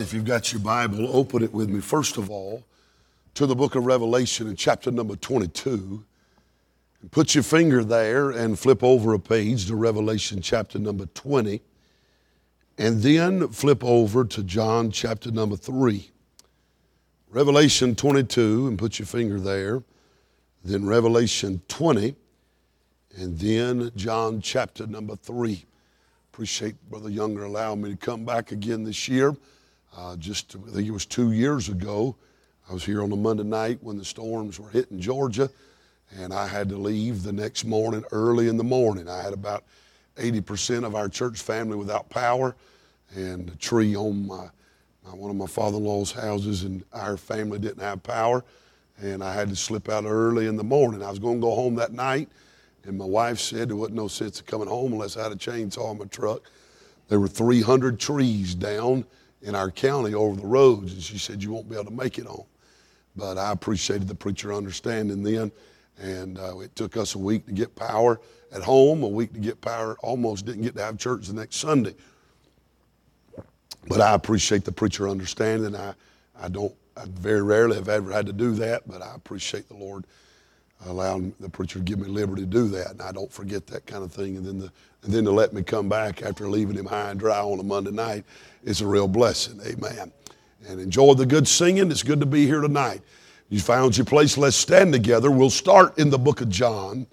If you've got your Bible, open it with me, first of all, to the book of Revelation in chapter number 22. And put your finger there and flip over a page to Revelation chapter number 20. And then flip over to John chapter number 3. Revelation 22, and put your finger there. Then Revelation 20, and then John chapter number 3. Appreciate Brother Younger allowing me to come back again this year. I think it was 2 years ago, I was here on a Monday night when the storms were hitting Georgia, and I had to leave the next morning, early in the morning. I had about 80% of our church family without power, and a tree on one of my father-in-law's houses, and our family didn't have power, and I had to slip out early in the morning. I was going to go home that night, and my wife said there wasn't no sense of coming home unless I had a chainsaw in my truck. There were 300 trees down in our county over the roads, and she said, you won't be able to make it home. But I appreciated the preacher understanding then, and it took us a week to get power at home, a week to get power, almost didn't get to have church the next Sunday. But I appreciate the preacher understanding. I very rarely have ever had to do that, but I appreciate the Lord allowing the preacher to give me liberty to do that, and I don't forget that kind of thing. And then to let me come back after leaving him high and dry on a Monday night is a real blessing. Amen. And enjoy the good singing. It's good to be here tonight. You found your place. Let's stand together. We'll start in the book of John.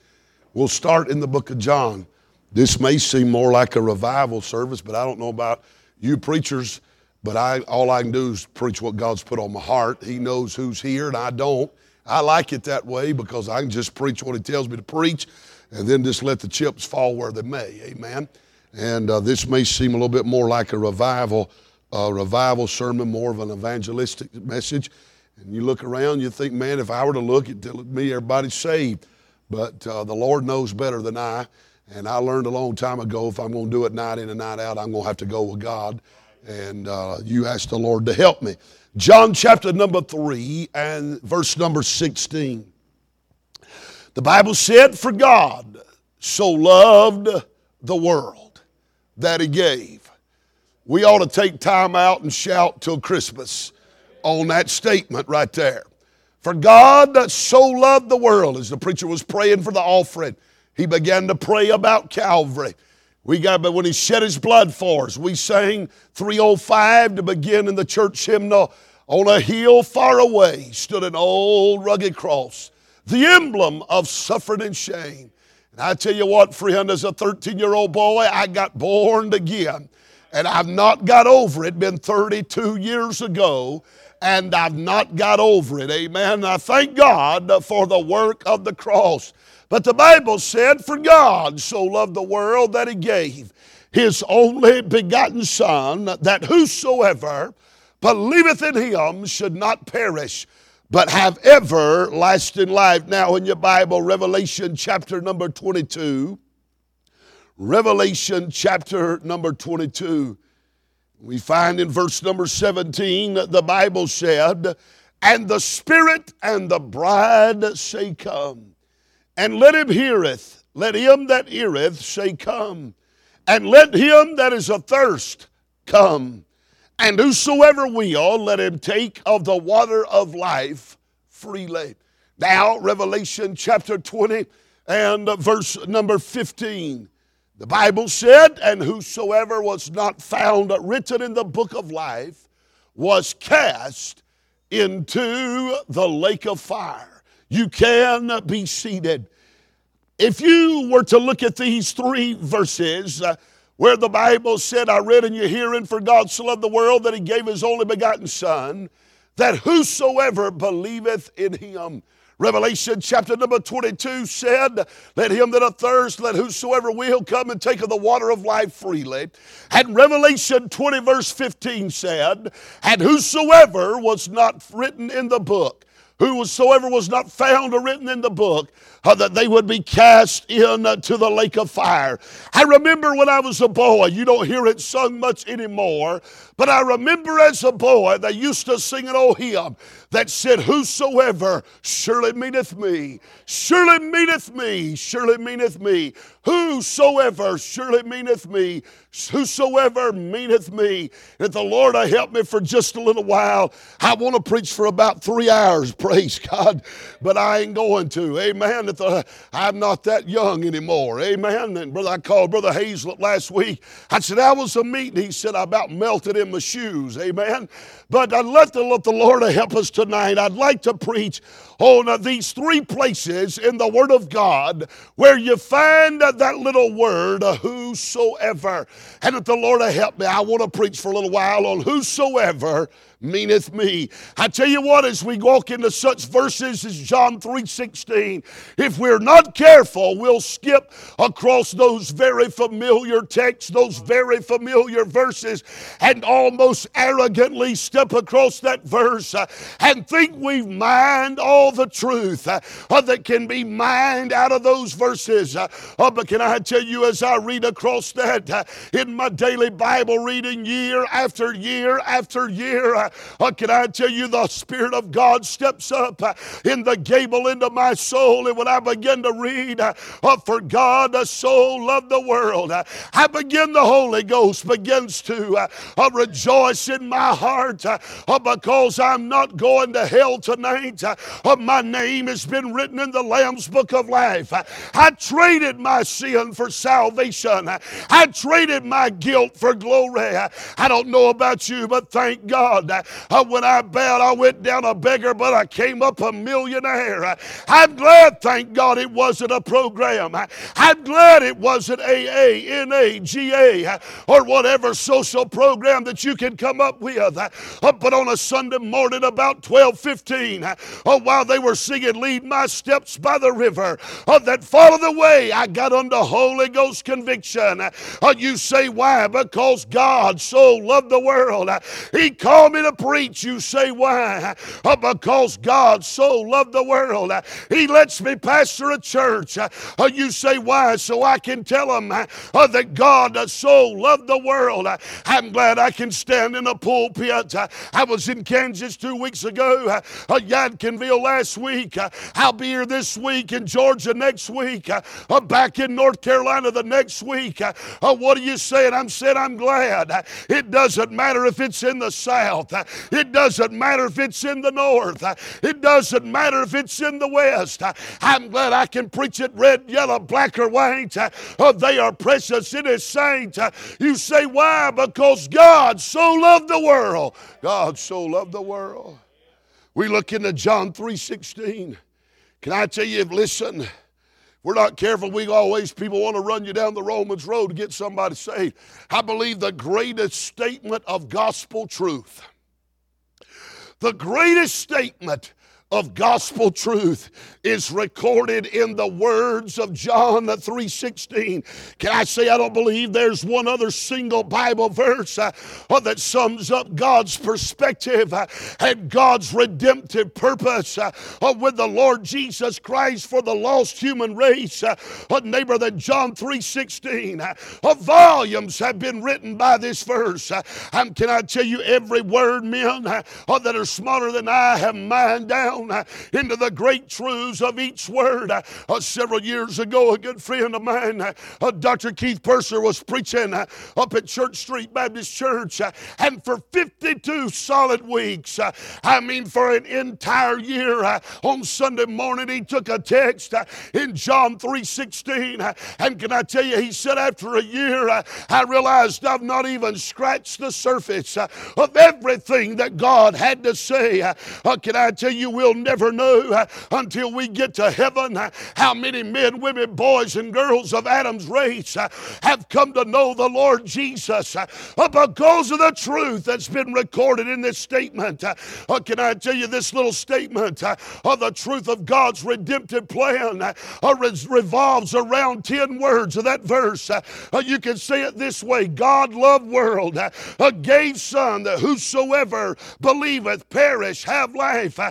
This may seem more like a revival service, but I don't know about you preachers, but all I can do is preach what God's put on my heart. He knows who's here, and I don't. I like it that way because I can just preach what he tells me to preach and then just let the chips fall where they may. Amen. And this may seem a little bit more like a revival sermon, more of an evangelistic message. And you look around, you think, man, if I were to look, it'd tell me everybody's saved. But the Lord knows better than I. And I learned a long time ago, if I'm going to do it night in and night out, I'm going to have to go with God. And you ask the Lord to help me. John chapter number 3 and verse number 16. The Bible said, for God so loved the world that he gave. We ought to take time out and shout till Christmas on that statement right there. For God so loved the world. As the preacher was praying for the offering, he began to pray about Calvary. But when he shed his blood for us, we sang 305 to begin in the church hymnal. On a hill far away stood an old rugged cross, the emblem of suffering and shame. And I tell you what, friend, as a 13-year-old boy, I got born again. And I've not got over it. It's been 32 years ago, and I've not got over it. Amen. I thank God for the work of the cross. But the Bible said, for God so loved the world that he gave his only begotten Son, that whosoever believeth in him should not perish, but have everlasting life. Now in your Bible, Revelation chapter number 22. Revelation chapter number 22. We find in verse number 17, the Bible said, and the Spirit and the bride say, come. And let him that heareth say, come. And let him that is athirst come. And whosoever will, let him take of the water of life freely. Now, Revelation chapter 20 and verse number 15. The Bible said, and whosoever was not found written in the book of life was cast into the lake of fire. You can be seated. If you were to look at these three verses, where the Bible said, I read in your hearing, for God so loved the world that he gave his only begotten Son, that whosoever believeth in him. Revelation chapter number 22 said, let him that athirst, let whosoever will come and take of the water of life freely. And Revelation 20 verse 15 said, and whosoever was not written in the book whosoever was not found or written in the book, that they would be cast into the lake of fire. I remember when I was a boy, you don't hear it sung much anymore, but I remember as a boy they used to sing an old hymn that said, whosoever surely meaneth me, surely meaneth me, surely meaneth me, whosoever surely meaneth me, whosoever meaneth me. If the Lord will help me for just a little while, I want to preach for about 3 hours, praise God, but I ain't going to, amen. I'm not that young anymore, amen. And I called Brother Hazlett last week. I said, how was the meeting? He said, I about melted in my shoes, amen. But I'd let the Lord help us tonight. I'd like to preach on these 3 places in the Word of God where you find that little word, whosoever. And if the Lord will help me, I want to preach for a little while on whosoever meaneth me. I tell you what, as we walk into such verses as John 3:16, if we're not careful, we'll skip across those very familiar texts, those very familiar verses, and almost arrogantly step across that verse and think we've mined all the truth that can be mined out of those verses. But can I tell you, as I read across that in my daily Bible reading year after year after year, can I tell you, the Spirit of God steps up in the gable into my soul, and when I begin to read, for God so loved the world, I begin, the Holy Ghost begins to rejoice in my heart because I'm not going to hell tonight. My name has been written in the Lamb's Book of Life. I traded my sin for salvation. I traded my guilt for glory. I don't know about you, but thank God, when I bowed, I went down a beggar, but I came up a millionaire. I'm glad, thank God, it wasn't a program. I'm glad it wasn't AA, NA, GA, or whatever social program that you can come up with. But on a Sunday morning about 12:15, while they were singing Lead My Steps by the River, that followed the way, I got under Holy Ghost conviction. You say, why? Because God so loved the world. He called me to preach. You say, why? Because God so loved the world. He lets me pastor a church. You say, why? So I can tell them that God so loved the world. I'm glad I can stand in a pulpit. I was in Kansas 2 weeks ago, Yadkinville last week. I'll be here this week, in Georgia next week, back in North Carolina the next week. What are you saying? I'm saying I'm glad. It doesn't matter if it's in the South. It doesn't matter if it's in the North. It doesn't matter if it's in the West. I'm glad I can preach it red, yellow, black, or white. They are precious in His saints. You say, why? Because God so loved the world. God so loved the world. We look into John 3:16. Can I tell you, listen, we're not careful, people want to run you down the Romans road to get somebody saved. I believe the greatest statement of gospel truth, the greatest statement of gospel truth is recorded in the words of John 3:16. Can I say I don't believe there's one other single Bible verse that sums up God's perspective and God's redemptive purpose with the Lord Jesus Christ for the lost human race, neighbor, than John 3:16. Volumes have been written by this verse. Can I tell you, every word, men that are smarter than I have mined down into the great truths of each word. Several years ago, a good friend of mine, Dr. Keith Purser, was preaching up at Church Street Baptist Church, and for 52 solid weeks, for an entire year, on Sunday morning, he took a text in John 3:16, and can I tell you, he said, after a year, I realized I've not even scratched the surface of everything that God had to say. Can I tell you, we'll never know until we get to heaven how many men, women, boys, and girls of Adam's race have come to know the Lord Jesus because of the truth that's been recorded in this statement. Can I tell you, this little statement of the truth of God's redemptive plan revolves around 10 words of that verse. You can say it this way: God loved world, gave Son, that whosoever believeth perish, have life.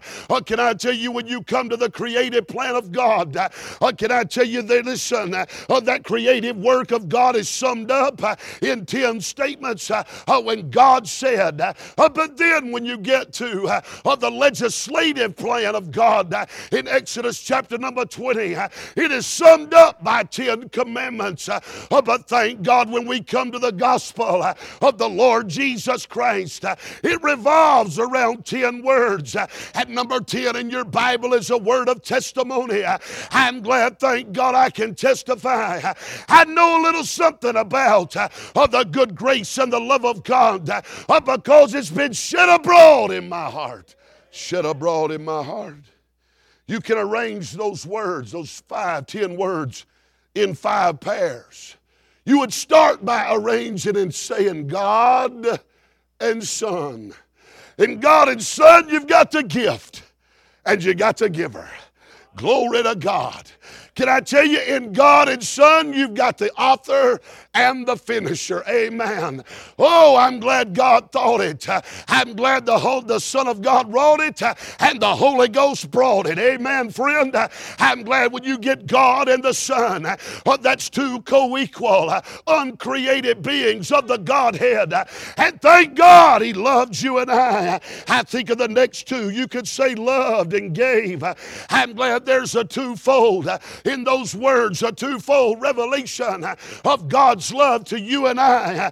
Can I tell you, when you come to the creative plan of God, can I tell you that, listen, that creative work of God is summed up in 10 statements when God said. But then when you get to the legislative plan of God in Exodus chapter number 20, it is summed up by 10 commandments. But thank God, when we come to the gospel of the Lord Jesus Christ, it revolves around 10 words. At number 10 in your Bible is a word of testimony. I'm glad, thank God, I can testify. I know a little something about the good grace and the love of God because it's been shed abroad in my heart. Shed abroad in my heart. You can arrange those words, those 10 words, in 5 pairs. You would start by arranging and saying God and Son. In God and Son, you've got the gift and you got the giver. Glory to God. Can I tell you, in God and Son, you've got the author and the finisher. Amen. Oh, I'm glad God thought it. I'm glad the Son of God wrote it and the Holy Ghost brought it. Amen, friend. I'm glad when you get God and the Son, that's 2 co-equal, uncreated beings of the Godhead. And thank God He loved you and I. I think of the next 2. You could say loved and gave. I'm glad there's a twofold in those words, a twofold revelation of God's love to you and I.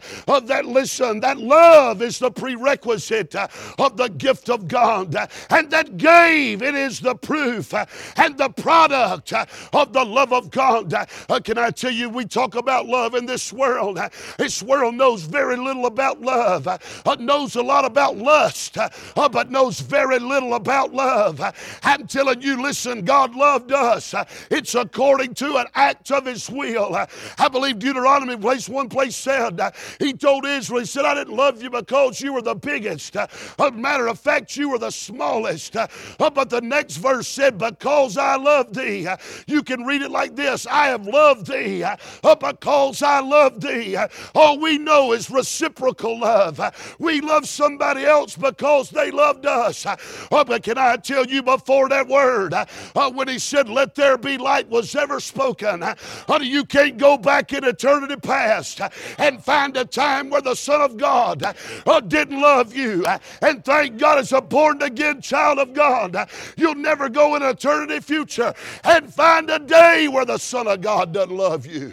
That love is the prerequisite of the gift of God, and that gave, it is the proof and the product of the love of God. Can I tell you, we talk about love in this world. This world knows very little about love. Knows a lot about lust, but knows very little about love. I'm telling you, listen, God loved us. It's according to an act of His will. I believe Deuteronomy one place said, He told Israel, He said, I didn't love you because you were the biggest. As a matter of fact, you were the smallest. But the next verse said, because I love thee. You can read it like this, I have loved thee because I love thee. All we know is reciprocal love. We love somebody else because they loved us. But can I tell you, before that word, when He said, let there be light was ever spoken, you can't go back in eternity past and find a time where the Son of God didn't love you. And thank God, as a born again child of God, you'll never go in eternity future and find a day where the Son of God doesn't love you.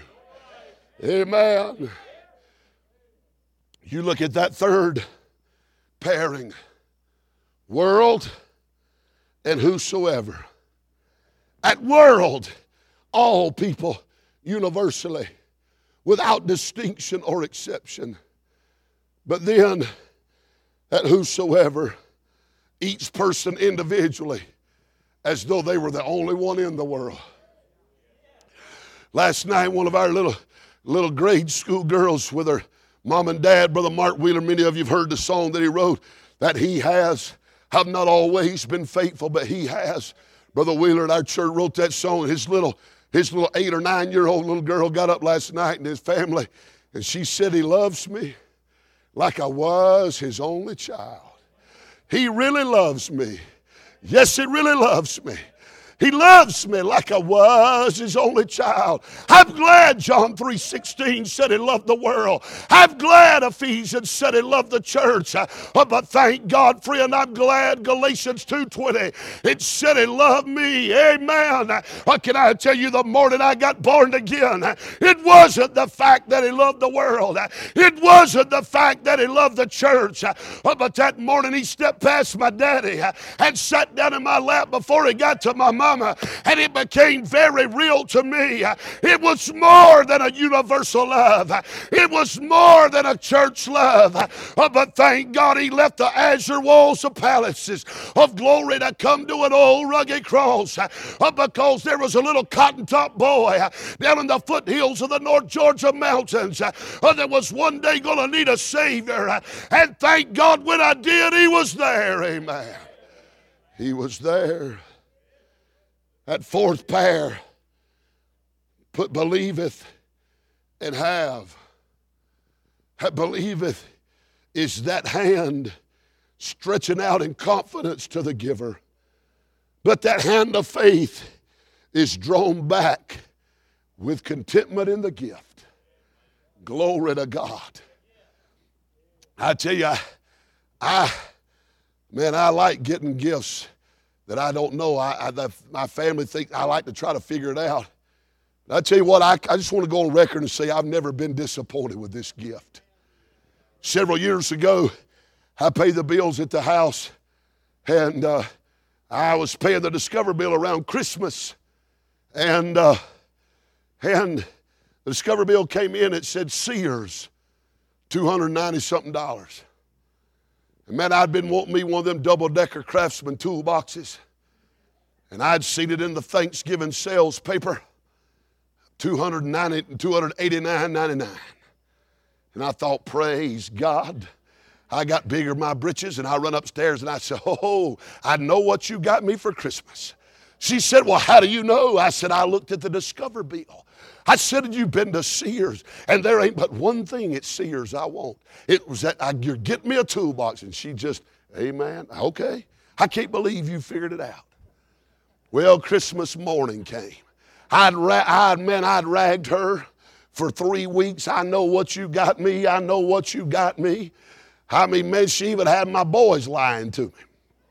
Amen. You look at that third pairing, world and whosoever. At world, all people universally, without distinction or exception. But then, at whosoever, each person individually, as though they were the only one in the world. Last night, one of our little grade school girls with her mom and dad, Brother Mark Wheeler, many of you have heard the song that he wrote, that he has, have not always been faithful, but he has. Brother Wheeler at our church wrote that song. His little 8 or 9-year-old little girl got up last night in his family, and she said, he loves me like I was his only child. He really loves me. Yes, he really loves me. He loves me like I was his only child. I'm glad John 3:16 said he loved the world. I'm glad Ephesians said he loved the church. But thank God, friend, I'm glad Galatians 2:20, it said he loved me. Amen. Can I tell you, the morning I got born again, it wasn't the fact that he loved the world. It wasn't the fact that he loved the church. But that morning he stepped past my daddy and sat down in my lap before he got to my mom. And it became very real to me. It was more than a universal love. It was more than a church love. But thank God he left the azure walls of palaces of glory to come to an old rugged cross. Because there was a little cotton top boy down in the foothills of the North Georgia mountains that was one day going to need a Savior. And thank God when I did, he was there. Amen. He was there. That fourth pair, put believeth and have. That believeth is that hand stretching out in confidence to the giver. But that hand of faith is drawn back with contentment in the gift. Glory to God. I tell you, I like getting gifts that I don't know. My family thinks I like to try to figure it out. I tell you what, I just want to go on record and say I've never been disappointed with this gift. Several years ago, I paid the bills at the house, and I was paying the Discover bill around Christmas, and the Discover bill came in. It said Sears, $290-something. And man, I'd been wanting me one of them double-decker Craftsman toolboxes, and I'd seen it in the Thanksgiving sales paper, $289.99. And I thought, praise God. I got bigger my britches, and I run upstairs and I said, oh, I know what you got me for Christmas. She said, well, how do you know? I said, I looked at the Discover bill. I said, you've been to Sears, and there ain't but one thing at Sears I want. It was that you're getting me a toolbox. And she just, amen, okay. I can't believe you figured it out. Well, Christmas morning came. I'd ragged her for 3 weeks. I know what you got me. I know what you got me. I mean, man, she even had my boys lying to me.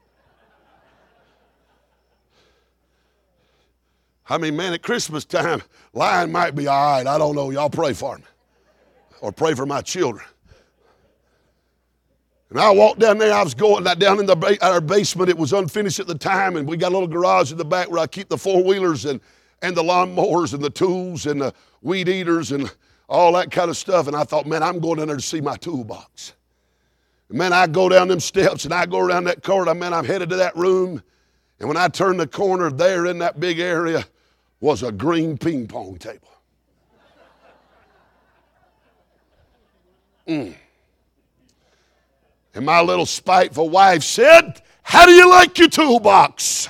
I mean, man, at Christmas time, lying might be all right. I don't know. Y'all pray for me. Or pray for my children. And I walked down there. I was going down in our basement. It was unfinished at the time, and we got a little garage in the back where I keep the four-wheelers and the lawnmowers and the tools and the weed eaters and all that kind of stuff. And I thought, man, I'm going in there to see my toolbox. And man, I go down them steps and I go around that corridor. Man, I'm headed to that room. And when I turned the corner, there in that big area was a green ping pong table. And my little spiteful wife said, how do you like your toolbox?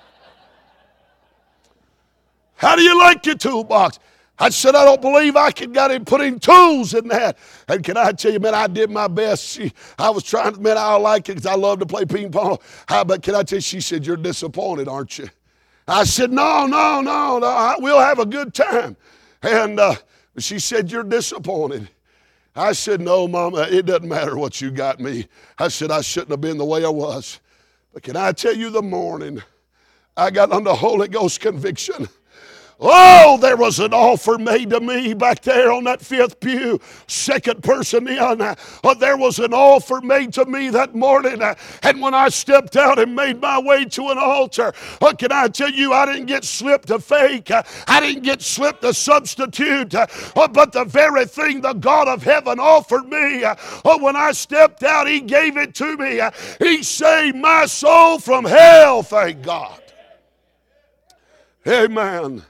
How do you like your toolbox? I said, I don't believe I could got him putting tools in that. And can I tell you, man, I did my best. I was trying to, man, I like it because I love to play ping pong. But can I tell you, she said, you're disappointed, aren't you? I said, no, we'll have a good time. And she said, you're disappointed. I said, no, Mama, it doesn't matter what you got me. I said, I shouldn't have been the way I was. But can I tell you, the morning I got under Holy Ghost conviction, oh, there was an offer made to me back there on that fifth pew, second person in. There was an offer made to me that morning. And when I stepped out and made my way to an altar, can I tell you, I didn't get slipped to fake. I didn't get slipped to substitute. But the very thing the God of heaven offered me, when I stepped out, He gave it to me. He saved my soul from hell, thank God. Amen.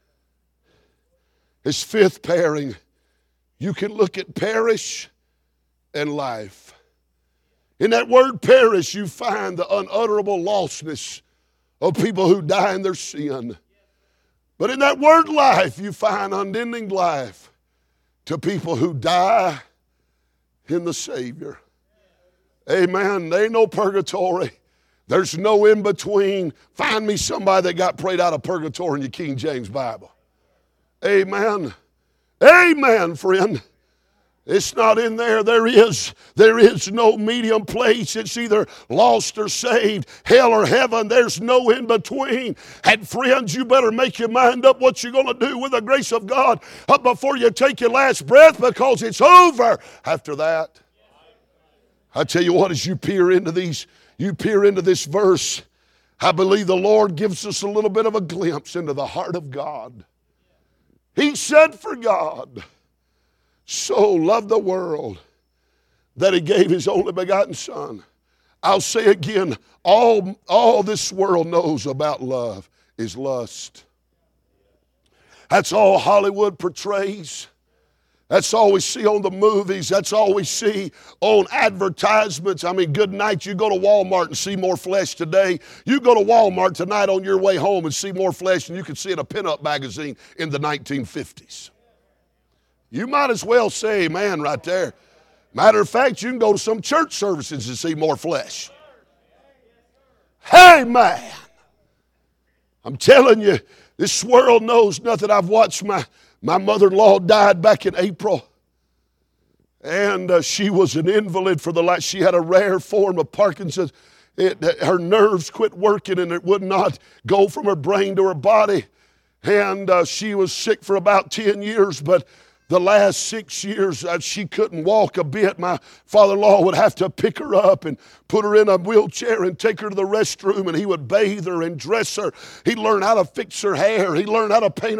This fifth pairing, you can look at perish and life. In that word perish, you find the unutterable lostness of people who die in their sin. But in that word life, you find unending life to people who die in the Savior. Amen. There ain't no purgatory. There's no in between. Find me somebody that got prayed out of purgatory in your King James Bible. Amen. Amen, friend. It's not in there. There is no medium place. It's either lost or saved, hell or heaven. There's no in between. And friends, you better make your mind up what you're going to do with the grace of God up before you take your last breath, because it's over after that. I tell you what, as you peer into this verse, I believe the Lord gives us a little bit of a glimpse into the heart of God. He said, for God so loved the world that He gave His only begotten Son. I'll say again, all this world knows about love is lust. That's all Hollywood portrays. That's all we see on the movies. That's all we see on advertisements. I mean, good night. You go to Walmart and see more flesh today. You go to Walmart tonight on your way home and see more flesh than you could see in a pinup magazine in the 1950s. You might as well say amen right there. Matter of fact, you can go to some church services and see more flesh. Amen. I'm telling you, this world knows nothing. I've watched my mother-in-law died back in April. And she was an invalid for the last, she had a rare form of Parkinson's. Her nerves quit working and it would not go from her brain to her body. And she was sick for about 10 years, but the last 6 years, she couldn't walk a bit. My father-in-law would have to pick her up and put her in a wheelchair and take her to the restroom, and he would bathe her and dress her. He learned how to fix her hair. He learned how to paint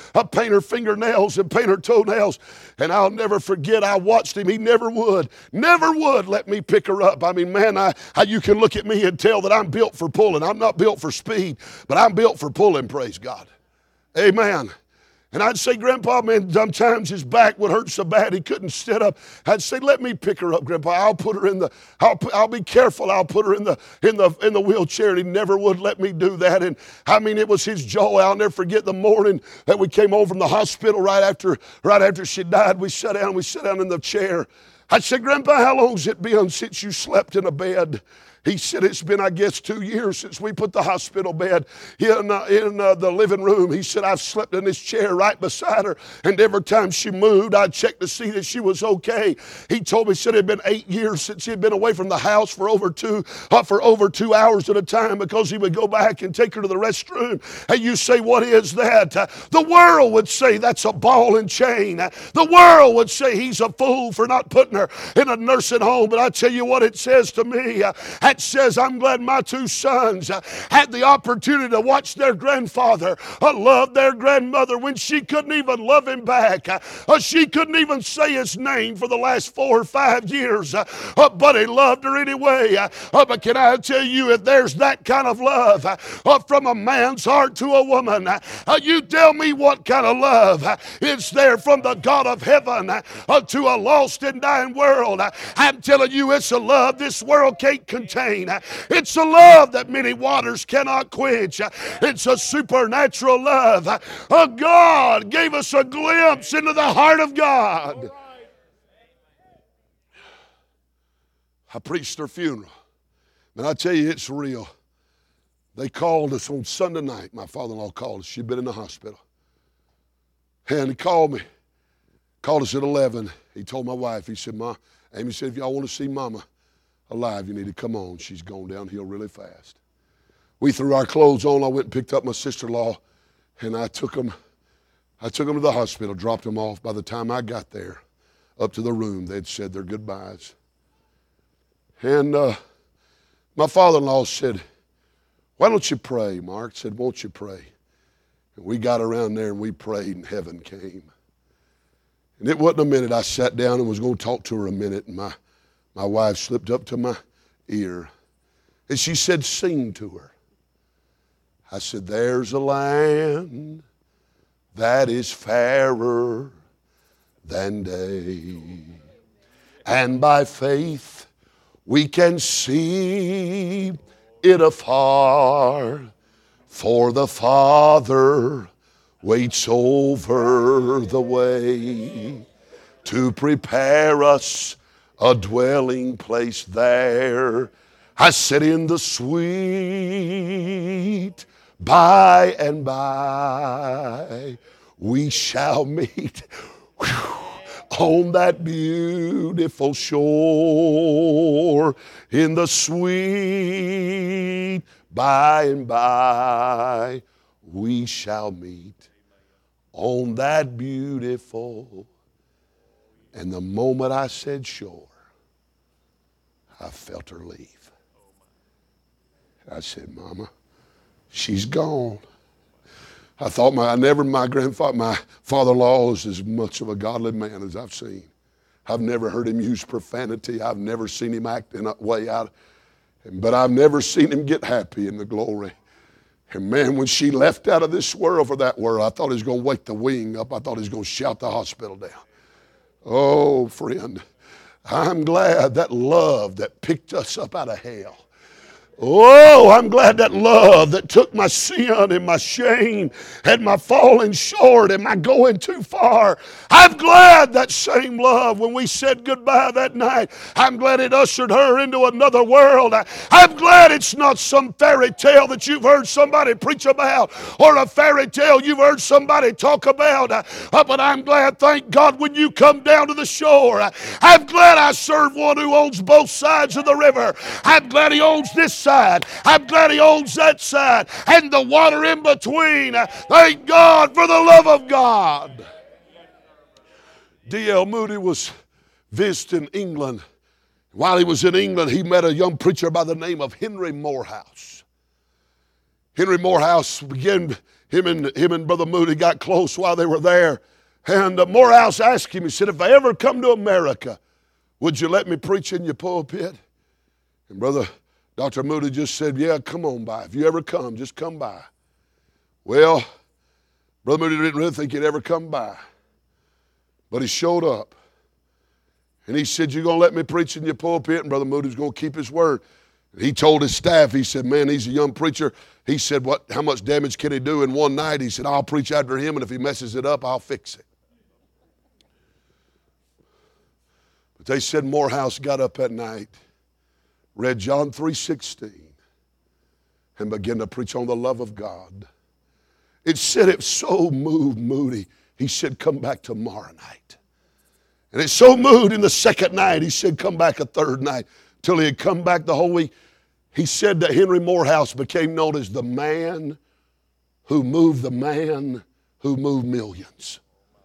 her fingernails and paint her toenails. And I'll never forget, I watched him. He never would let me pick her up. I mean, man, you can look at me and tell that I'm built for pulling. I'm not built for speed, but I'm built for pulling, praise God. Amen. And I'd say, Grandpa, man, sometimes his back would hurt so bad he couldn't sit up. I'd say, let me pick her up, Grandpa. I'll put her in the, I'll be careful. I'll put her in the wheelchair. And he never would let me do that. And I mean, it was his joy. I'll never forget the morning that we came home from the hospital right after she died. We sat down in the chair. I said, Grandpa, how long's it been since you slept in a bed? He said, it's been, I guess, 2 years since we put the hospital bed in the living room. He said, I've slept in this chair right beside her, and every time she moved, I'd check to see that she was okay. He told me, he said it had been 8 years since he had been away from the house for over 2 hours at a time because he would go back and take her to the restroom. And you say, what is that? The world would say that's a ball and chain. The world would say he's a fool for not putting her in a nursing home. But I tell you what it says to me. It says, I'm glad my 2 sons had the opportunity to watch their grandfather love their grandmother when she couldn't even love him back. She couldn't even say his name for the last 4 or 5 years, but he loved her anyway. But can I tell you, if there's that kind of love from a man's heart to a woman, you tell me what kind of love is there from the God of heaven to a lost and dying world. I'm telling you, it's a love this world can't contain. It's a love that many waters cannot quench. It's a supernatural love. God gave us a glimpse into the heart of God. I preached her funeral. And I tell you, it's real. They called us on Sunday night. My father-in-law called us. She'd been in the hospital. And he called me. Called us at 11. He told my wife, he said, Ma, Amy said, if y'all want to see Mama alive, you need to come on. She's gone downhill really fast. We threw our clothes on. I went and picked up my sister-in-law, and I took them to the hospital, dropped them off. By the time I got there, up to the room, they'd said their goodbyes. And my father-in-law said, why don't you pray, Mark? I said, won't you pray? And we got around there and we prayed, and heaven came. And it wasn't a minute. I sat down and was going to talk to her a minute, and my wife slipped up to my ear, and she said, sing to her. I said, there's a land that is fairer than day, and by faith we can see it afar, for the Father waits over the way to prepare us a dwelling place there. I said, in the sweet by and by we shall meet on that beautiful shore. In the sweet by and by we shall meet on that beautiful. And the moment I said shore, I felt her leave. I said, Mama, she's gone. I thought my father-in-law was as much of a godly man as I've seen. I've never heard him use profanity. I've never seen him act in a way out. But I've never seen him get happy in the glory. And man, when she left out of this world for that world, I thought he was going to wake the wing up. I thought he was going to shout the hospital down. Oh, friend, I'm glad that love that picked us up out of hell. Oh, I'm glad that love that took my sin and my shame and my falling short and my going too far. I'm glad that same love, when we said goodbye that night, I'm glad it ushered her into another world. I'm glad it's not some fairy tale that you've heard somebody preach about or a fairy tale you've heard somebody talk about. But I'm glad, thank God, when you come down to the shore, I'm glad I serve one who owns both sides of the river. I'm glad he owns this side. I'm glad he owns that side and the water in between. Thank God for the love of God. D.L. Moody was visiting England. While he was in England, he met a young preacher by the name of Henry Morehouse. Henry Morehouse began, him and Brother Moody got close while they were there. And Morehouse asked him, he said, if I ever come to America, would you let me preach in your pulpit? And Dr. Moody just said, yeah, come on by. If you ever come, just come by. Well, Brother Moody didn't really think he'd ever come by. But he showed up. And he said, you're going to let me preach in your pulpit? And Brother Moody's going to keep his word. He told his staff, he said, man, he's a young preacher. He said, how much damage can he do in one night? He said, I'll preach after him, and if he messes it up, I'll fix it. But they said Morehouse got up that night, read John 3:16, and began to preach on the love of God. It said it so moved Moody, he said, come back tomorrow night. And it so moved in the second night, he said, come back a third night, till he had come back the whole week. He said that Henry Morehouse became known as the man who moved millions.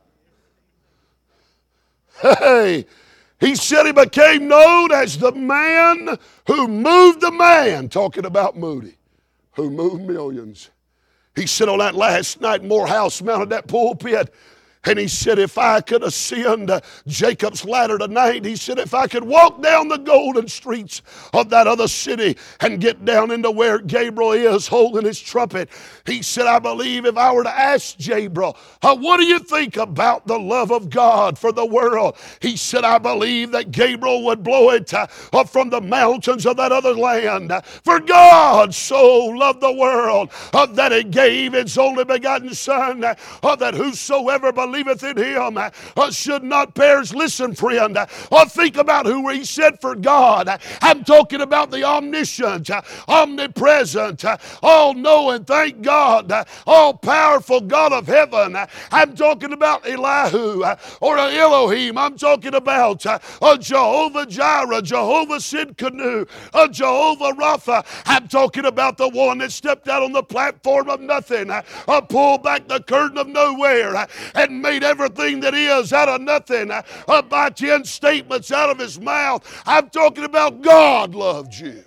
Hey, he said he became known as the man who moved the man, talking about Moody, who moved millions. He said on that last night, Morehouse mounted that pulpit, and he said, if I could ascend Jacob's ladder tonight, he said, if I could walk down the golden streets of that other city and get down into where Gabriel is holding his trumpet, he said, I believe if I were to ask Gabriel, what do you think about the love of God for the world? He said, I believe that Gabriel would blow it up from the mountains of that other land. For God so loved the world that he gave his only begotten Son, that whosoever believeth in him should not perish. Listen, friend, think about who he said for God. I'm talking about the omniscient, omnipresent, all-knowing, thank God, all-powerful God of heaven. I'm talking about Elihu or Elohim. I'm talking about Jehovah Jireh, Jehovah Sidkenu, Jehovah Rapha. I'm talking about the one that stepped out on the platform of nothing, pulled back the curtain of nowhere, and made everything that is out of nothing by 10 statements out of his mouth. I'm talking about God loved you.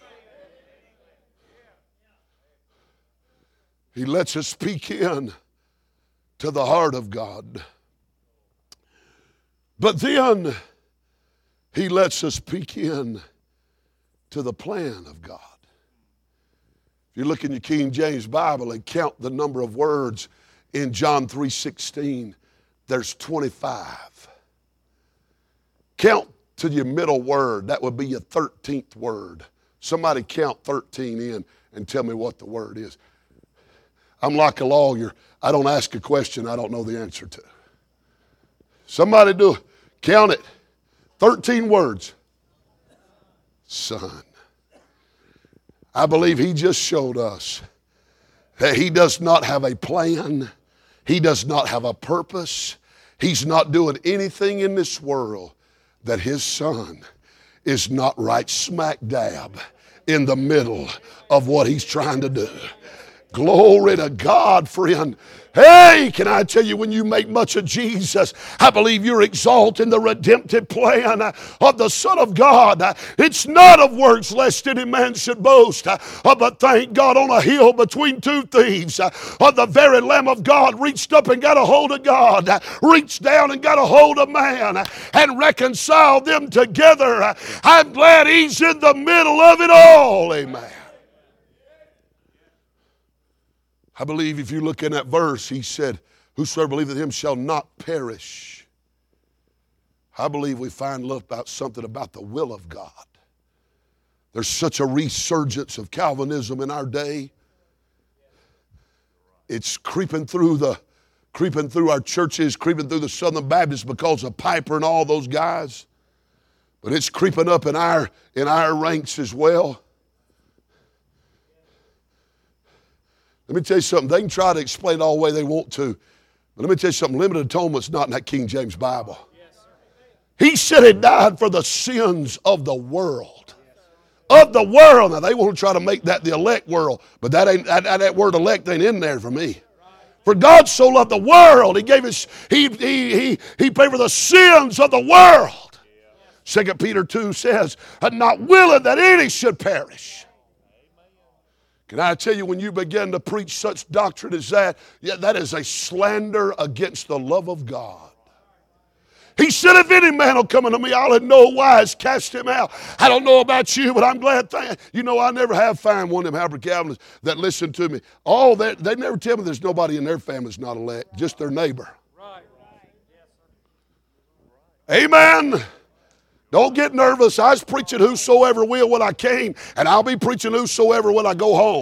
He lets us speak in to the heart of God. But then he lets us peek in to the plan of God. If you look in your King James Bible and count the number of words in John 3:16, there's 25. Count to your middle word. That would be your 13th word. Somebody count 13 in and tell me what the word is. I'm like a lawyer. I don't ask a question I don't know the answer to. Somebody do it. Count it. 13 words. Son. I believe he just showed us that he does not have a plan. He does not have a purpose. He's not doing anything in this world that his Son is not right smack dab in the middle of what he's trying to do. Glory to God, friend. Hey, can I tell you, when you make much of Jesus, I believe you're exalting the redemptive plan of the Son of God. It's not of works lest any man should boast, but thank God, on a hill between two thieves, the very Lamb of God reached up and got a hold of God, reached down and got a hold of man, and reconciled them together. I'm glad he's in the middle of it all. Amen. I believe if you look in that verse, he said, whosoever believeth in him shall not perish. I believe we find something about the will of God. There's such a resurgence of Calvinism in our day. It's creeping through our churches, creeping through the Southern Baptists because of Piper and all those guys. But it's creeping up in our ranks as well. Let me tell you something. They can try to explain it all the way they want to. But let me tell you something. Limited atonement's not in that King James Bible. He said he died for the sins of the world. Of the world. Now they want to try to make that the elect world. But that word elect ain't in there for me. For God so loved the world. He gave us, he paid for the sins of the world. 2 Peter 2 says, and not willing that any should perish. Can I tell you, when you begin to preach such doctrine as that, that is a slander against the love of God. He said, if any man will come unto me, I'll in no wise cast him out. I don't know about you, but I'm glad. You know, I never have found one of them Halbert Calvinists that listen to me. They never tell me there's nobody in their family that's not elect, just their neighbor. Amen. Don't get nervous. I was preaching whosoever will when I came, and I'll be preaching whosoever when I go home.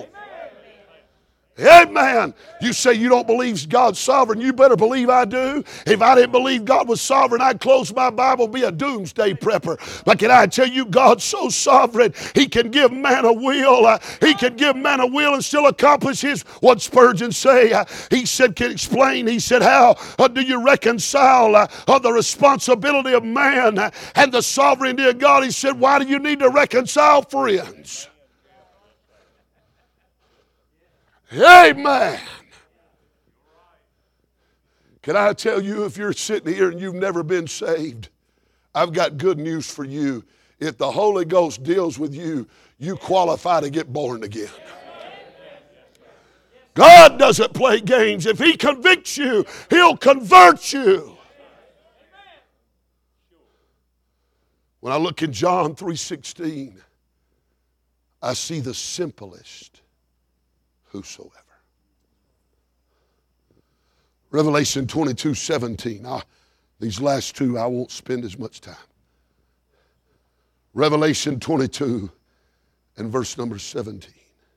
Amen. You say you don't believe God's sovereign. You better believe I do. If I didn't believe God was sovereign, I'd close my Bible, be a doomsday prepper. But can I tell you, God's so sovereign, He can give man a will. He can give man a will and still accomplish His, what Spurgeon say. He said, can explain. He said, how do you reconcile the responsibility of man and the sovereignty of God? He said, why do you need to reconcile, friends? Amen. Can I tell you, if you're sitting here and you've never been saved, I've got good news for you. If the Holy Ghost deals with you, you qualify to get born again. God doesn't play games. If He convicts you, He'll convert you. When I look in John 3:16, I see the simplest whosoever. Revelation 22:17. These last two I won't spend as much time. Revelation 22 and verse number 17.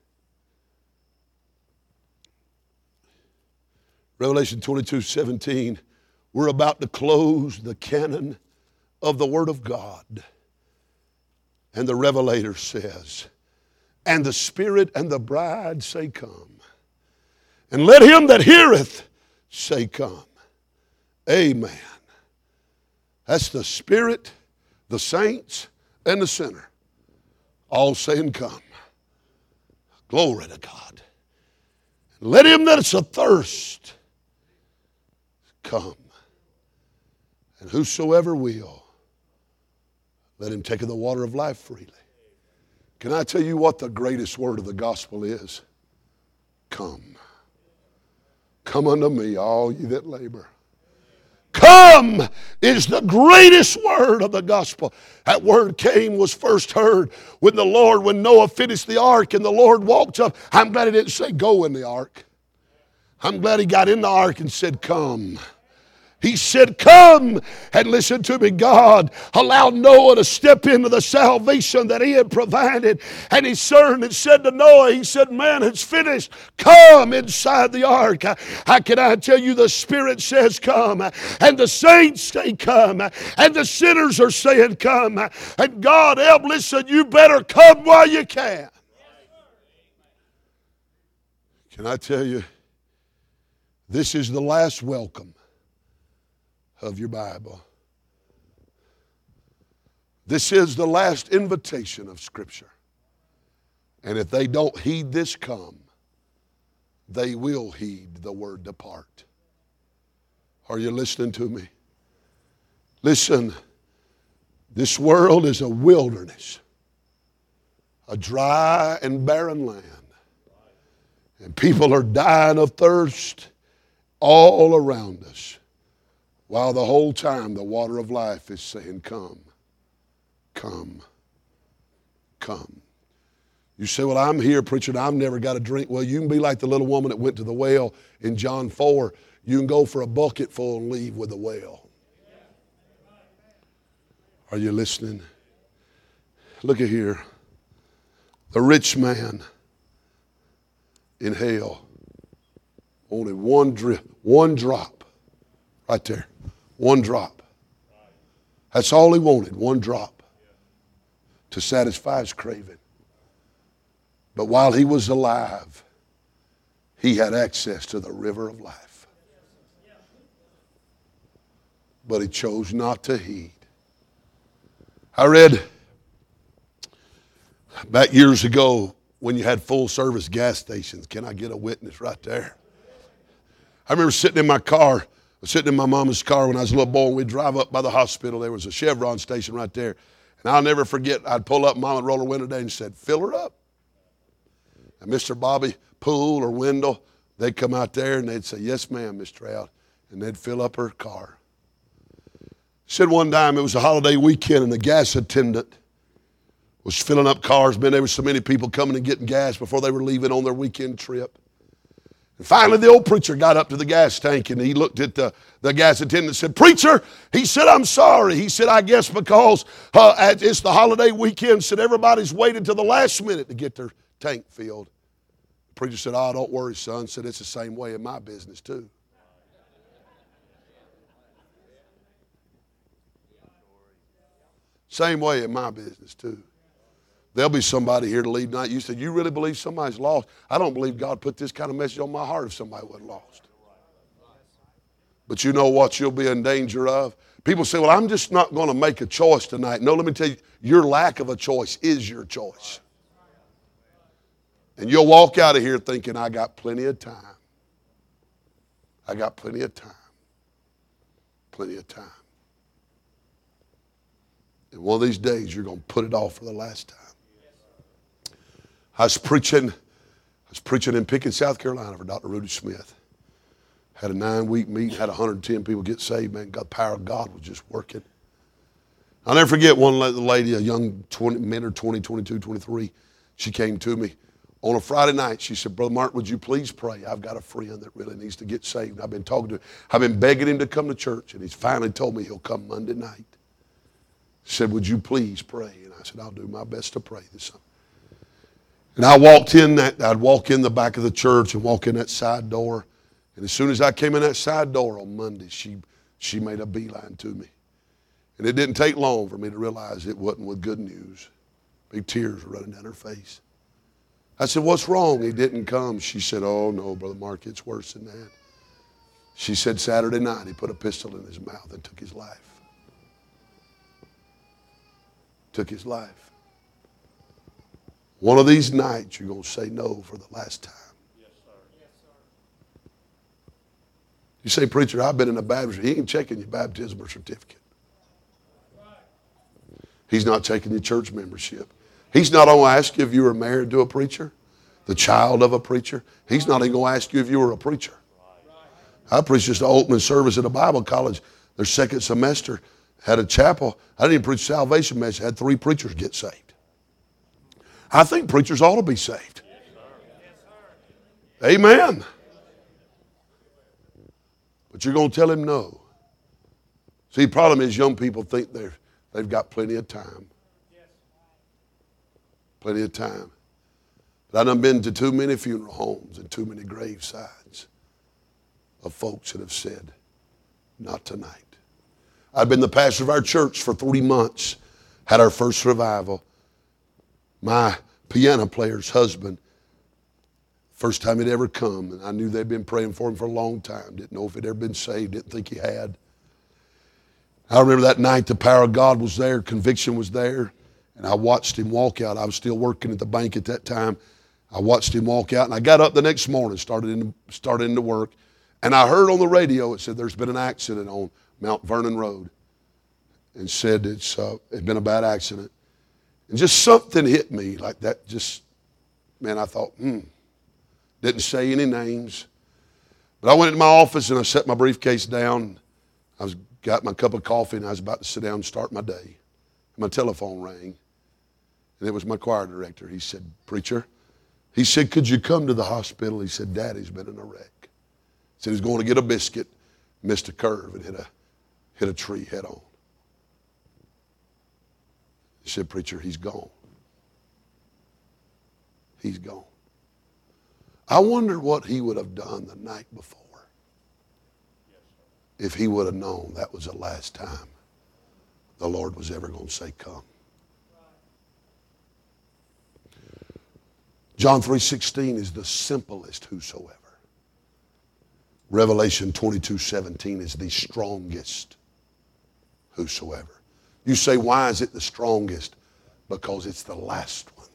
Revelation 22:17. We're about to close the canon of the Word of God. And the Revelator says, and the Spirit and the bride say, come. And let him that heareth say, come. Amen. That's the Spirit, the saints, and the sinner. All saying, come. Glory to God. Let him that is athirst come. And whosoever will, let him take of the water of life freely. Can I tell you what the greatest word of the gospel is? Come. Come unto me, all ye that labor. Come is the greatest word of the gospel. That word came, was first heard when Noah finished the ark and the Lord walked up. I'm glad He didn't say go in the ark. I'm glad He got in the ark and said come. He said, come and listen to me. God allowed Noah to step into the salvation that He had provided. And He turned and said to Noah, He said, man, it's finished. Come inside the ark. How can I tell you, the Spirit says come. And the saints say come. And the sinners are saying come. And God help, listen, you better come while you can. Can I tell you, this is the last welcome of your Bible. This is the last invitation of Scripture. And if they don't heed this come, they will heed the word depart. Are you listening to me? Listen, this world is a wilderness, a dry and barren land. And people are dying of thirst all around us. While the whole time the water of life is saying, come, come, come. You say, well, I'm here, preacher, and I've never got a drink. Well, you can be like the little woman that went to the well in John 4. You can go for a bucket full and leave with the well. Are you listening? Look at here. The rich man in hell wanted one drop right there. One drop. That's all he wanted, one drop to satisfy his craving. But while he was alive, he had access to the river of life. But he chose not to heed. I read back years ago when you had full service gas stations. Can I get a witness right there? I remember sitting in my car, sitting in my mama's car when I was a little boy, and we'd drive up by the hospital. There was a Chevron station right there. And I'll never forget, I'd pull up, Mama would roll her window down and said, fill her up. And Mr. Bobby Poole or Wendell, they'd come out there and they'd say, yes, ma'am, Miss Trout. And they'd fill up her car. Said one time it was a holiday weekend and the gas attendant was filling up cars. Man, there were so many people coming and getting gas before they were leaving on their weekend trip. And finally, the old preacher got up to the gas tank and he looked at the gas attendant and said, preacher, he said, I'm sorry. He said, I guess because it's the holiday weekend, said everybody's waiting till the last minute to get their tank filled. The preacher said, oh, don't worry, son. Said, it's the same way in my business too. Same way in my business too. There'll be somebody here to leave tonight. You said, you really believe somebody's lost? I don't believe God put this kind of message on my heart if somebody wasn't lost. But you know what you'll be in danger of? People say, well, I'm just not going to make a choice tonight. No, let me tell you, your lack of a choice is your choice. And you'll walk out of here thinking, I got plenty of time. I got plenty of time. Plenty of time. And one of these days, you're going to put it off for the last time. I was preaching in Pickens, South Carolina for Dr. Rudy Smith. Had a 9-week meeting, had 110 people get saved. Man, God, the power of God was just working. I'll never forget one lady, a young men are 20, 22, 23. She came to me on a Friday night. She said, Brother Mark, would you please pray? I've got a friend that really needs to get saved. I've been talking to him. I've been begging him to come to church, and he's finally told me he'll come Monday night. She said, would you please pray? And I said, I'll do my best to pray this Sunday. And I'd walk in the back of the church and walk in that side door. And as soon as I came in that side door on Monday, she made a beeline to me. And it didn't take long for me to realize it wasn't with good news. Big tears were running down her face. I said, what's wrong? He didn't come. She said, oh no, Brother Mark, it's worse than that. She said Saturday night he put a pistol in his mouth and took his life. Took his life. One of these nights, you're going to say no for the last time. Yes, sir. Yes, sir. You say, preacher, I've been in a baptistry. He ain't checking your baptism or certificate. He's not checking your church membership. He's not going to ask you if you were married to a preacher, the child of a preacher. He's not even going to ask you if you were a preacher. I preached just an opening service at a Bible college. Their second semester had a chapel. I didn't even preach a salvation message. Had 3 preachers get saved. I think preachers ought to be saved. Amen. But you're going to tell him no. See, the problem is young people think they've got plenty of time. Plenty of time. But I've done been to too many funeral homes and too many gravesides of folks that have said, not tonight. I'd been the pastor of our church for 3 months, had our first revival. My piano player's husband, first time he'd ever come, and I knew they'd been praying for him for a long time. Didn't know if he'd ever been saved, didn't think he had. I remember that night the power of God was there, conviction was there, and I watched him walk out. I was still working at the bank at that time. I watched him walk out, and I got up the next morning, started into work, and I heard on the radio, it said there's been an accident on Mount Vernon Road, and said it'd been a bad accident. And just something hit me like that. I thought, Didn't say any names. But I went into my office and I set my briefcase down. Got my cup of coffee and I was about to sit down and start my day. And my telephone rang. And it was my choir director. He said, preacher, he said, could you come to the hospital? He said, Daddy's been in a wreck. He said he's going to get a biscuit, missed a curve and hit a tree head on. He said, preacher, he's gone. He's gone. I wonder what he would have done the night before if he would have known that was the last time the Lord was ever going to say, come. John 3:16 is the simplest whosoever. Revelation 22:17 is the strongest whosoever. You say, why is it the strongest? Because it's the last one.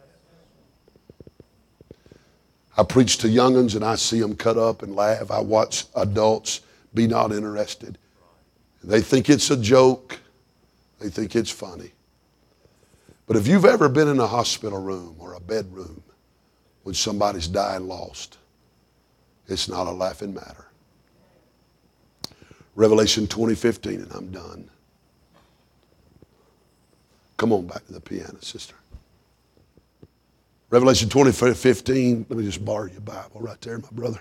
I preach to young'uns and I see them cut up and laugh. I watch adults be not interested. They think it's a joke. They think it's funny. But if you've ever been in a hospital room or a bedroom when somebody's died and lost, it's not a laughing matter. Revelation 20:15, and I'm done. Come on back to the piano, sister. Revelation 20:15, let me just borrow your Bible right there, my brother.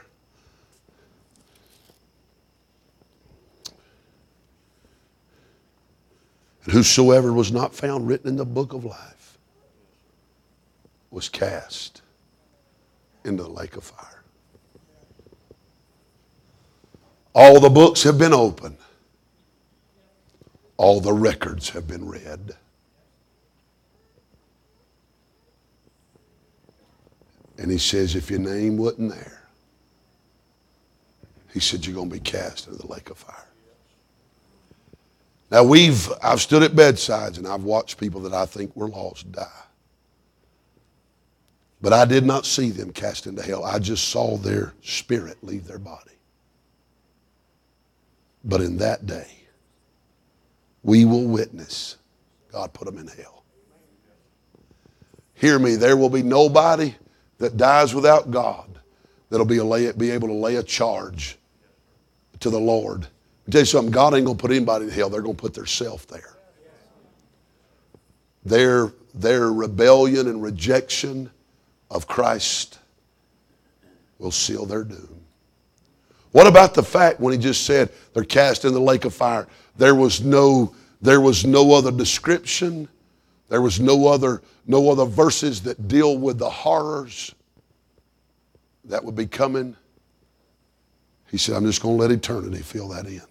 And whosoever was not found written in the book of life was cast into the lake of fire. All the books have been opened. All the records have been read. And he says, if your name wasn't there, he said, you're going to be cast into the lake of fire. Now I've stood at bedsides and I've watched people that I think were lost die. But I did not see them cast into hell. I just saw their spirit leave their body. But in that day, we will witness God put them in hell. Hear me, there will be nobody that dies without God that'll be able to lay a charge to the Lord. I'll tell you something, God ain't going to put anybody in hell. They're going to put themselves there. Their rebellion and rejection of Christ will seal their doom. What about the fact when he just said they're cast in the lake of fire? There was no other description. There was no other verses that deal with the horrors that would be coming. He said, I'm just going to let eternity fill that in.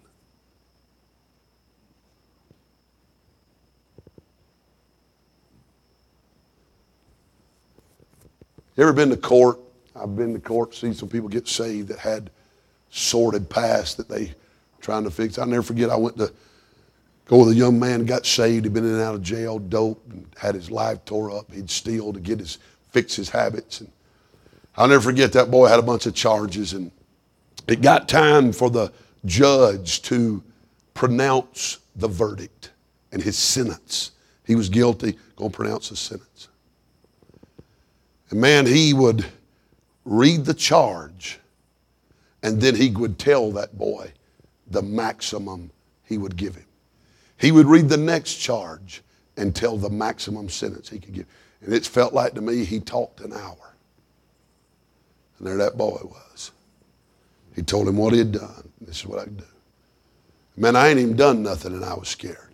You ever been to court? I've been to court, seen some people get saved that had sordid past that they trying to fix. I'll never forget, I went to go with a young man who got saved. He'd been in and out of jail, dope, and had his life tore up. He'd steal to fix his habits. And I'll never forget, that boy had a bunch of charges, and it got time for the judge to pronounce the verdict and his sentence. He was guilty, going to pronounce the sentence. And man, he would read the charge, and then he would tell that boy the maximum he would give him. He would read the next charge and tell the maximum sentence he could give. And it felt like to me he talked an hour. And there that boy was. He told him what he had done. This is what I could do. Man, I ain't even done nothing and I was scared.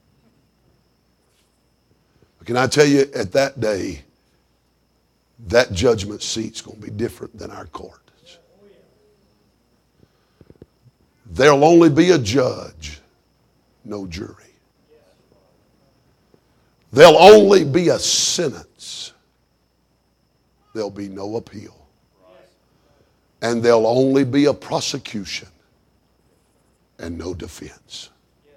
But can I tell you, at that day, that judgment seat's going to be different than our court. There'll only be a judge, no jury. There'll only be a sentence. There'll be no appeal. And there'll only be a prosecution and no defense.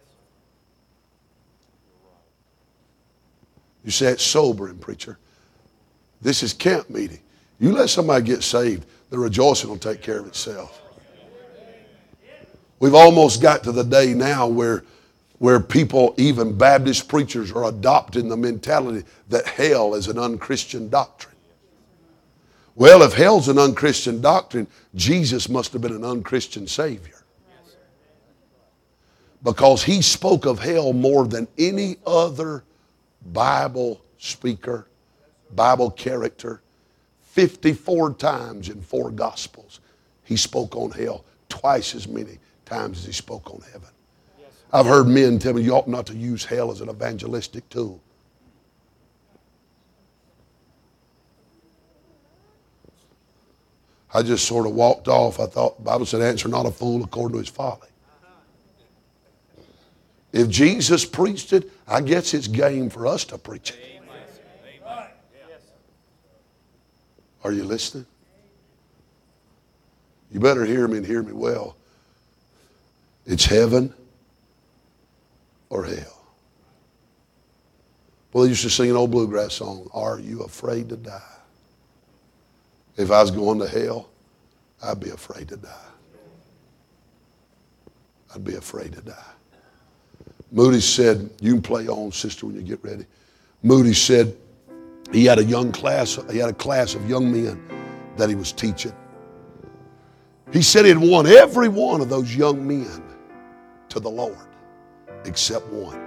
You say it's sobering, preacher. This is camp meeting. You let somebody get saved, the rejoicing will take care of itself. We've almost got to the day now where people, even Baptist preachers, are adopting the mentality that hell is an unchristian doctrine. Well, if hell's an unchristian doctrine, Jesus must have been an unchristian Savior. Because he spoke of hell more than any other Bible speaker, Bible character. 54 times in 4 Gospels he spoke on hell, twice as many times as he spoke on heaven. I've heard men tell me you ought not to use hell as an evangelistic tool. I just sort of walked off. I thought the Bible said, answer not a fool according to his folly. If Jesus preached it, I guess it's game for us to preach it. Are you listening? You better hear me and hear me well. It's heaven or hell. Well, they used to sing an old bluegrass song, Are You Afraid to Die? If I was going to hell, I'd be afraid to die. I'd be afraid to die. Moody said, you can play on, sister, when you get ready. Moody said he had a class of young men that he was teaching. He said he had won every one of those young men to the Lord except one.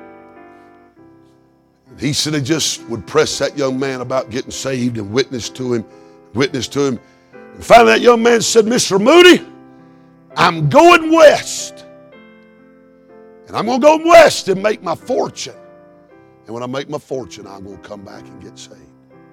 He said he just would press that young man about getting saved and witness to him. And finally that young man said, Mr. Moody, I'm going west. And I'm going to go west and make my fortune. And when I make my fortune, I'm going to come back and get saved.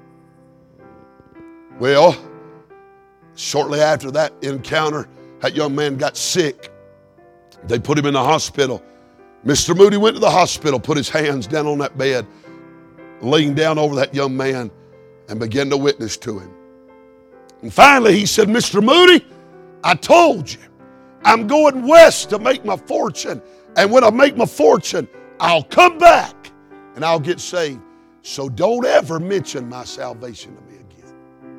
Well, shortly after that encounter, that young man got sick. They put him in the hospital. Mr. Moody went to the hospital, put his hands down on that bed, leaned down over that young man, and began to witness to him. And finally he said, Mr. Moody, I told you, I'm going west to make my fortune. And when I make my fortune, I'll come back and I'll get saved. So don't ever mention my salvation to me again.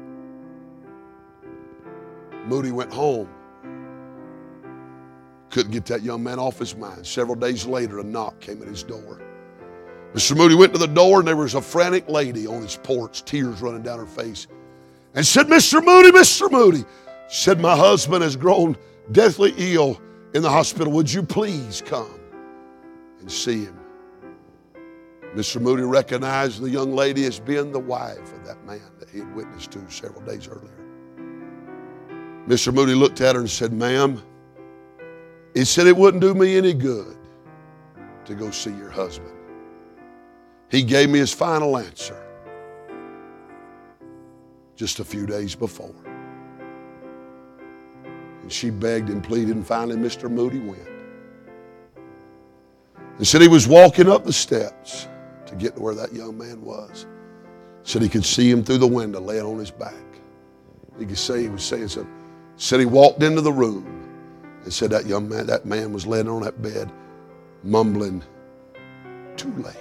Moody went home. Couldn't get that young man off his mind. Several days later, a knock came at his door. Mr. Moody went to the door, and there was a frantic lady on his porch, tears running down her face, and said, Mr. Moody, she said, my husband has grown deathly ill in the hospital. Would you please come and see him? Mr. Moody recognized the young lady as being the wife of that man that he had witnessed to several days earlier. Mr. Moody looked at her and said, ma'am, he said it wouldn't do me any good to go see your husband. He gave me his final answer just a few days before. And she begged and pleaded, and finally Mr. Moody went. And said he was walking up the steps to get to where that young man was. Said he could see him through the window laying on his back. He could say he was saying something. Said he walked into the room and said that man was laying on that bed mumbling, too late.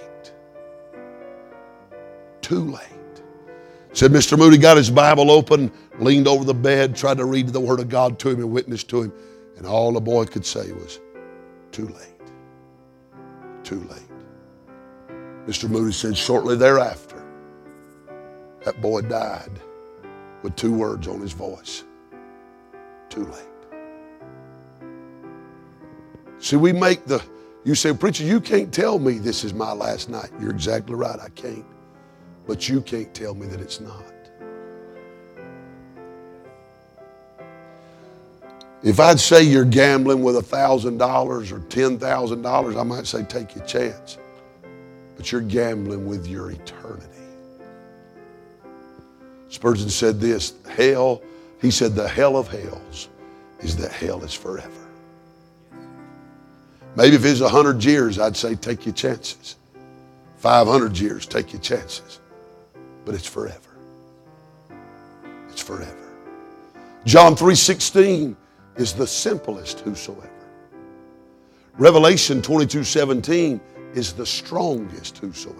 Too late. Said Mr. Moody got his Bible open, leaned over the bed, tried to read the Word of God to him and witness to him, and all the boy could say was, too late. Too late. Mr. Moody said shortly thereafter, that boy died with two words on his voice. Too late. See, you say, preacher, you can't tell me this is my last night. You're exactly right, I can't. But you can't tell me that it's not. If I'd say you're gambling with $1,000 or $10,000, I might say take your chance. But you're gambling with your eternity. Spurgeon said this, he said the hell of hells is that hell is forever. Maybe if it's 100 years, I'd say take your chances. 500 years, take your chances. But it's forever. It's forever. John 3:16 is the simplest whosoever. Revelation 22:17 is the strongest whosoever.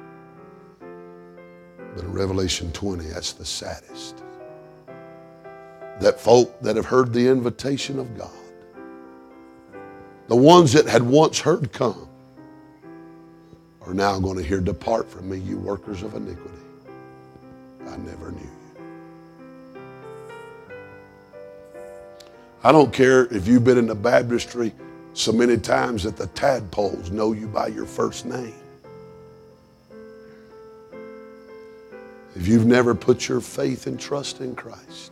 But in Revelation 20, that's the saddest. That folk that have heard the invitation of God, the ones that had once heard come, are now going to hear, depart from me, you workers of iniquity. I never knew you. I don't care if you've been in the baptistry so many times that the tadpoles know you by your first name. If you've never put your faith and trust in Christ,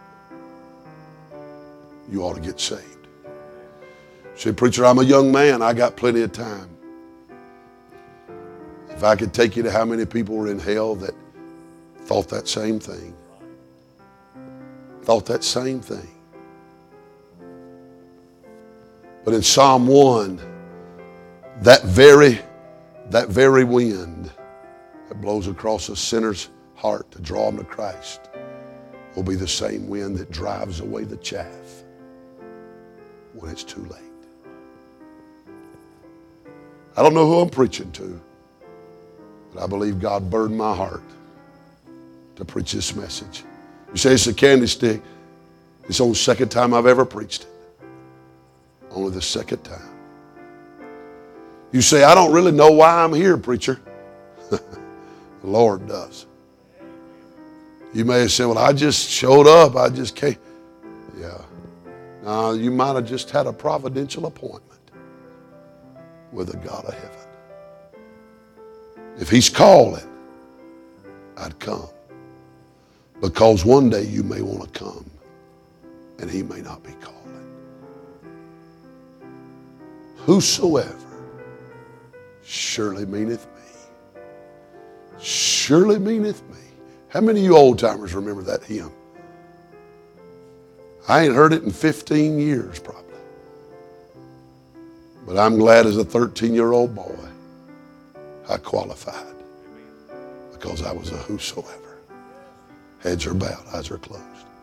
you ought to get saved. Say, preacher, I'm a young man. I got plenty of time. If I could take you to how many people were in hell that thought that same thing. thought that same thing. But in Psalm 1, that very wind that blows across a sinner's heart to draw him to Christ will be the same wind that drives away the chaff when it's too late. I don't know who I'm preaching to, but I believe God burdened my heart to preach this message. You say it's a candy stick. It's the second time I've ever preached it. Only the second time. You say, I don't really know why I'm here, preacher. The Lord does. You may have said, well, I just showed up. I just came. Yeah. No, you might have just had a providential appointment with the God of heaven. If he's calling, I'd come. Because one day you may want to come and he may not be calling. Whosoever surely meaneth me. Surely meaneth me. How many of you old timers remember that hymn? I ain't heard it in 15 years probably. But I'm glad as a 13-year-old boy I qualified because I was a whosoever. Heads are bowed, eyes are closed.